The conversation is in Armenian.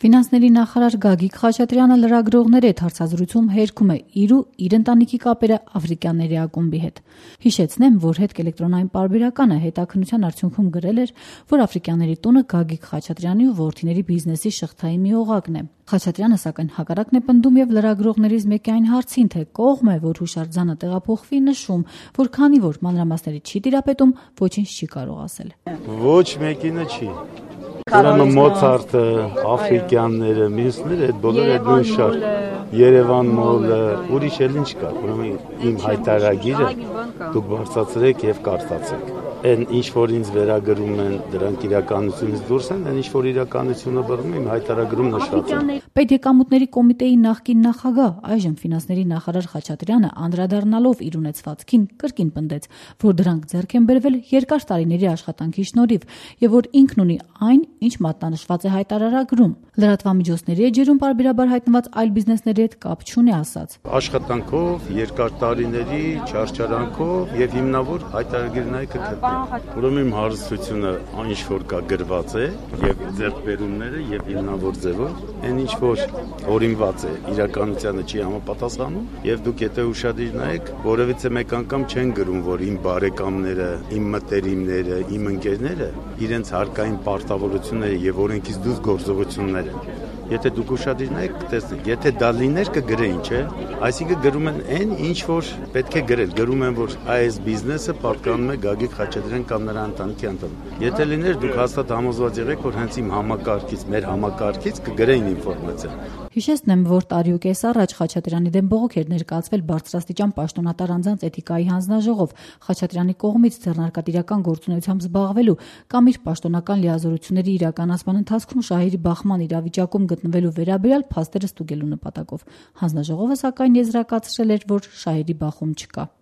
Ֆինանսների նախարար Գագիկ Խաչատրյանը լրագրողների հետ հարցազրույցում հերքում է իր ու իր ընտանիքի կապերը աֆրիկյանների ակումբի հետ։ Հիշեցնեմ, որ Հետք էլեկտրոնային պարբերականը հետաքննության արդյունքում գրել էր, որ աֆրիկյանների տունը Գագիկ Խաչատրյանի ու որդիների բիզնեսի շղթայի մի օղակն է։ Խաչատրյանը սակայն հակառակն է պնդում եւ լրագրողներից մեկի այն հարցին, թե կողմ է, որ հուշարձանը տեղափոխվի, նշում, որ քանի որ մանրամասների չի տիրապետում, ոչինչ չի կարող ասել։ Ոչ մեկինը չի։ Ուրեմն Մոցարտը, աֆրիկյանները, մյուսները այդ բոլորը նույն շարք, Երևան մոլը, ուրիշ էլ ինչ կա։ Ուրեմն իմ հայտարարագիրը դուք բարձրացրեք եւ կարդացեք։ Այն ինչ որ ինձ վերագրում են, դրանք իրականությունից դուրս են, այն ինչ որ իրականությունը բռնում իմ հայտարարագրում նշված է։ Պետեկամուտների կոմիտեի նախկին նախագահ, այժմ ֆինանսների նախարար Խաչատրյանը անդրադառնալով իր ունեցվածքին կրկին պնդեց, որ դրանք ձեռք են բերվել երկար տարիների աշխատանքի շնորհիվ եւ որ ինքն ունի այն, ինչ մատնանշված է հայտարարագրում։ Լրատվամիջոցների էջերում պարբերաբար հայտնված այլ բիզնեսների հետ կապ չունի ասաց։ Աշխատանքով, երկար տարիների չարչարանքով եւ հիմնավոր հայտարարագրն կգտնի։ Ուրեմն իմ հարստությունը այն ինչ որ կա գրված է եւ ձեռքբերումները եւ հիմնավոր ձևով, այն ինչ որ օրինված է, իրականությանը չի համապատասխանում եւ դուք եթե ուշադիր նայեք, որևիցե մեկ անգամ չեն գրում, որ իմ բարեկամները, իմ մտերիմները, իմ ընկերները իրենց հարկային պարտավորությունները եւ օրենքից դուրս գործողություններ են։ Եթե դուք ուշադիր նայեք, կտեսնեք, եթե դա լիներ կգրեին, չէ՞։ Այսինքն գրում են այն, ինչ որ պետք է գրել, գրում են, որ այս բիզնեսը պատկանում է Գագիկ Խաչատրյան կամ նրա ընտանիքի անդամին։ Եթե լիներ, դուք հաստատ համոզված եղեք, որ հենց իմ համակարգից, մեր համակարգից կգրեին ինֆորմացիան։ Հիշեցնեմ, որ տարի ու կես առաջ Խաչատրյանի դեմ բողոք էր ներկայացվել բարձրաստիճան պաշտոնատար անձանց էթիկայի հանձնաժողով Խաչատրյանի կողմից ձեռնարկատիրական գործունեությամբ զբաղվելու կամ իր պաշտոնական լիազորությունների իրականացման ընթացքում շահերի բախման իրավիճակում գտնվելու վերաբերյալ փաստերը ստուգելու նպատակով։ Հանձնաժողովը սակայն եզրակացրել էր, որ շահերի բախում չկա։